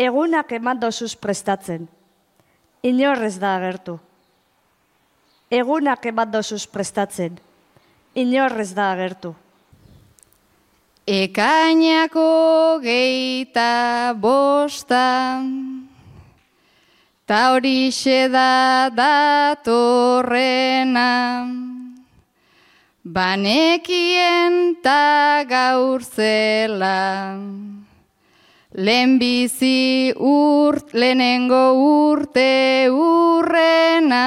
Egunak eman dozuz prestatzen, inorrez da agertu. Egunak eman dozuz prestatzen, inorrez da agertu. Ekainako 25, ta horixe da datorrena. Banekien ta gaur zela, lehenengo urte urrena.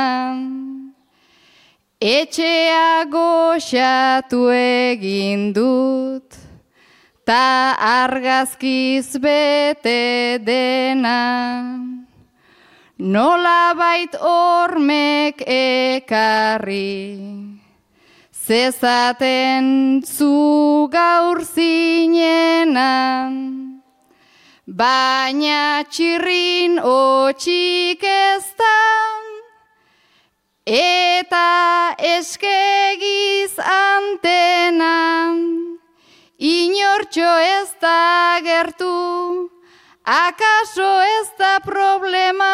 Etxea goxatu egin dut, ta argazkiz bete dena. Nolabait hormek ekarri, zezaten zu gaur zinena. Baina txirrin otxik ez da, eta eskegiz antena. Inortxo ez da gertu, akaso ez da problema.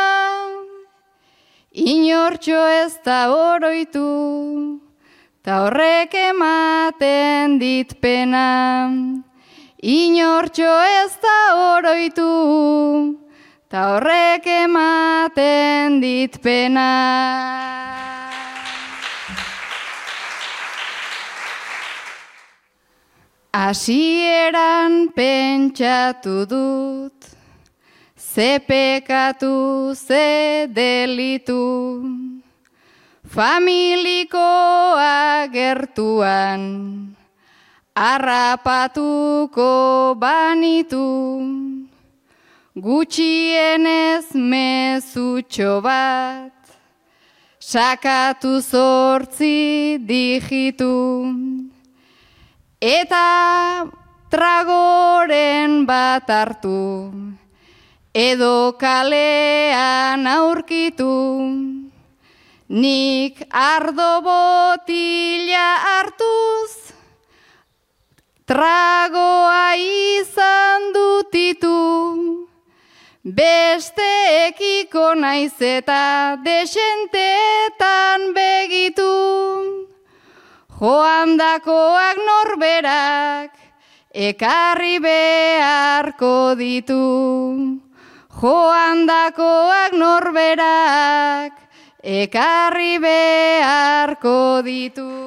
Inortxo ez da oroitu, ta horrek ematen dit pena. Inortxo ez da oroitu, ta horrek ematen dit pena. Hasieran pentsatu dut, ze pekatu, ze delitu, familikoa gertuan, harrapatuko banitu, gutxienez mezutxo bat, sakatu 8 digitu, eta tragoren bat hartu, edo kalean aurkitu, nik ardo botila hartuz, tragoa izan dutitu, besteekiko naiz eta desenteetan begitu. Joandakoak norberak ekarri beharko ditu. Joandakoak norberak ekarri beharko ditu.